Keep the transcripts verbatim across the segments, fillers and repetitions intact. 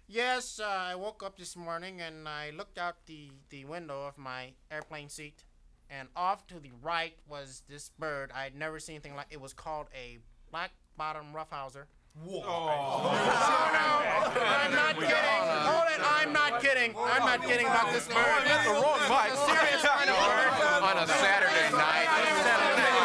Yes, uh, I woke up this morning and I looked out the, the window of my airplane seat, and off to the right was this bird. I'd never seen anything like it. Was called a black bottom roughhouser. Whoa. Oh, no, I'm not kidding. Hold it, I'm not kidding. I'm not kidding about this bird. I got the wrong mic. Serious kind of bird. On a Saturday night. Saturday night.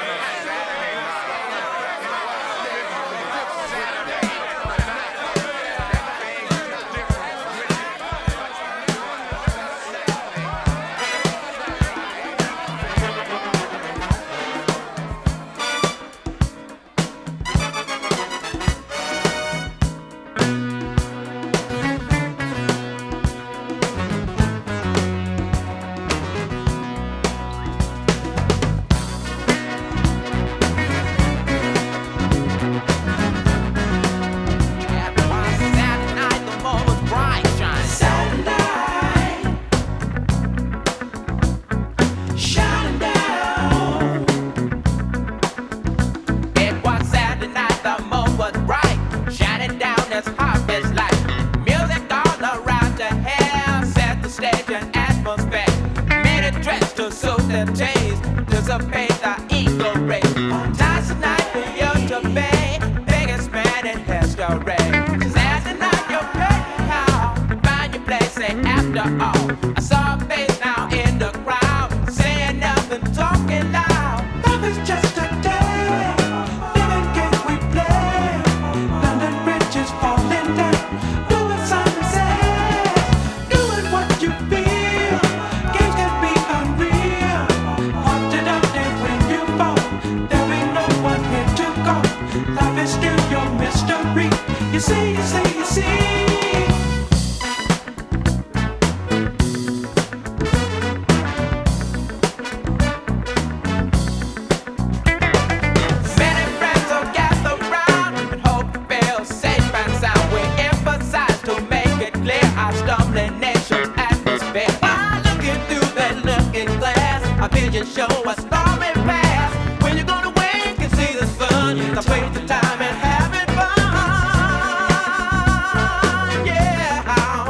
Dissipate the ego ray. Tonight's the night for you to pay. Biggest man in history. Says the night you're paying how. Find your place, say after all. I saw a face now in the crowd, saying nothing, talking loud. Love is just a day. Living game we play. London bridges falling down. Doing something says. Doing what you feel. Games can be unreal. Haunted up there when you fall. There ain't no one here to go. Life is still your mystery. You see, you see, you see. Show a stormy past. When you're gonna wake and see the sun, now waste the time and having fun. Yeah.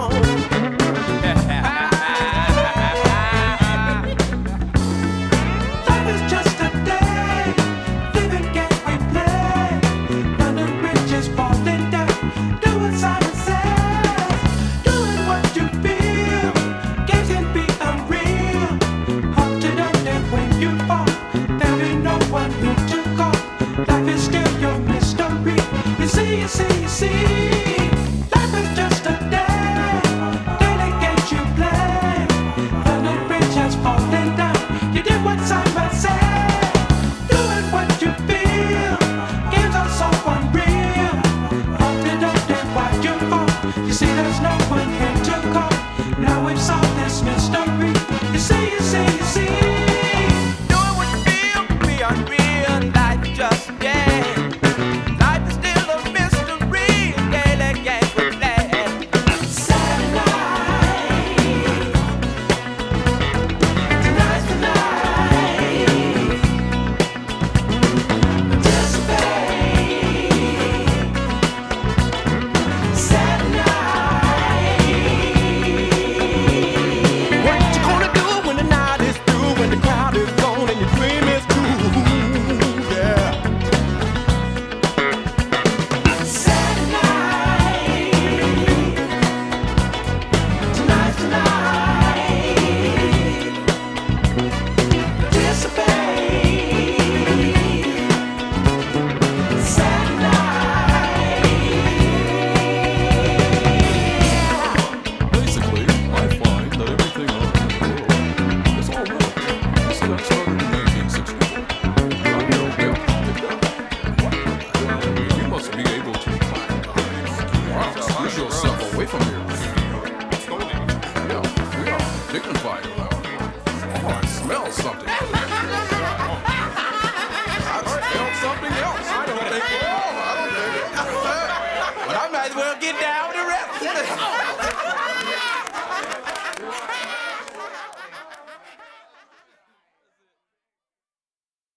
Life is just a day. Living games we play. London bridges falling down. Doing Simon says. Doing what you feel. Games can be unreal. Up to the when you fall, there ain't no one here to call. Life is still your mystery. You see, you see, you see. Life is just a day. Daily games you play. London Bridge has fallen down. You did what Simon said. Doing what you feel. Games are so unreal. Up to the day why you fall. You see, there's no one here to call. Now we've solved this mystery. You see, you see, you see. Unreal life just yeah. Life is still a mystery. Daily games we play. Saturday night. Tonight's the night. Dissipate. Saturday night. What you gonna do when the night is through? When the crowd is gone and your dream is true? Well, get down with the rest.